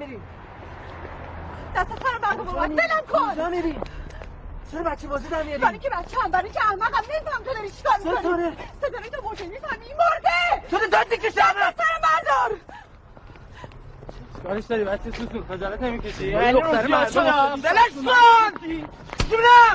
میری؟ دست سر مردم رو باید دلم کن. کجا میری؟ چرا بچه بازی در میاری؟ برای که بچه هم، برای که احمقم. نمیفهم تو داری چیکار میکنی. ستاره تو مرده، میفهمی این مرده. تو داد میکشم. دست سر بردار. چیکارش داری بچه سوسول؟ خجالت نمیکشی؟ ولی دختر مردم دلش کن. جونم.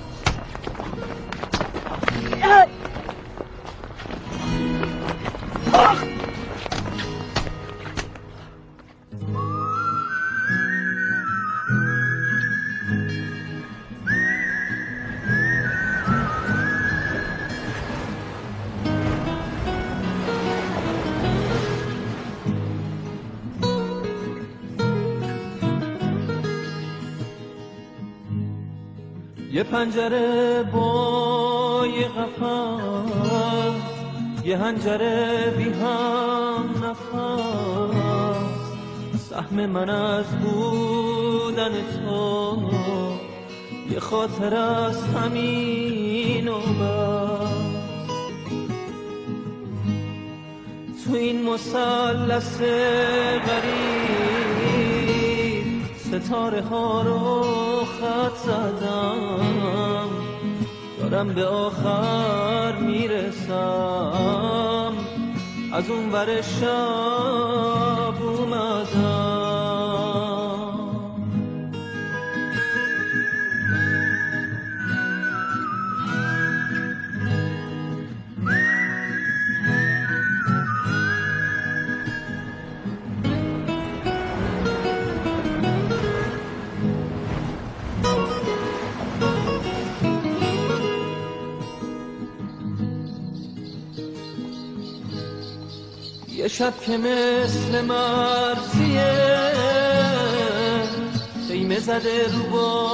یه پنجره با یه قفس، یه حنجره بی هم نفس، سهم من از بودن تو یه خاطر از همین و بس. تو این مثلث غریب ستاره ها رو خط زدم، دارم به آخر میرسم، از اون ور شب اومدم. یه شب که مثل مرزیه خیمه زده رو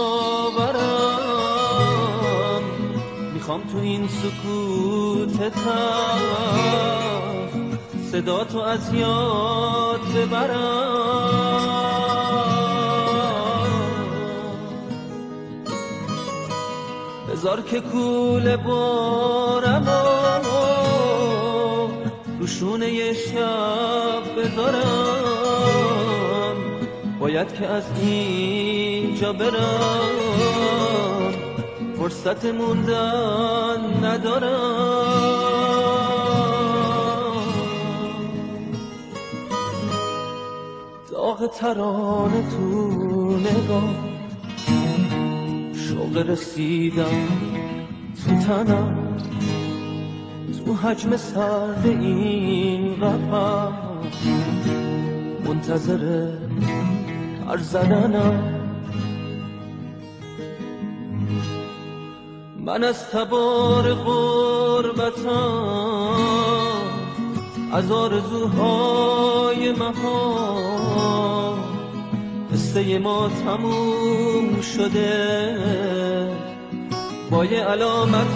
باورم، میخوام تو این سکوت تلخ صدا تو از یاد ببرم. بذار که کوله بارم روشونه یه شب بذارم، باید که از اینجا برم، فرصت موندن ندارم. داغ ترانه تو نگاه، شوق رسیدم تو تنم، تو حجم سرد این قفس منتظر پر زدنم. من از تبار غربتم، از آرزوهای مها، قصه ما تموم شده با یه علامت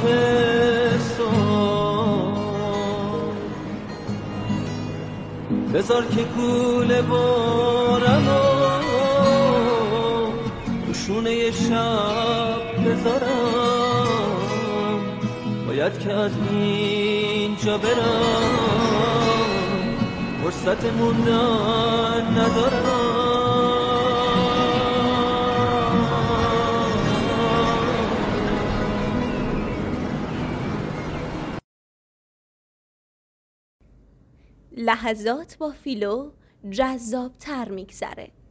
سوال. بذار که کوله بارم روشونه یه شب بذارم، باید که از اینجا برم، فرصت موندن ندارم. لحظات با فیلو جذاب تر میگذره.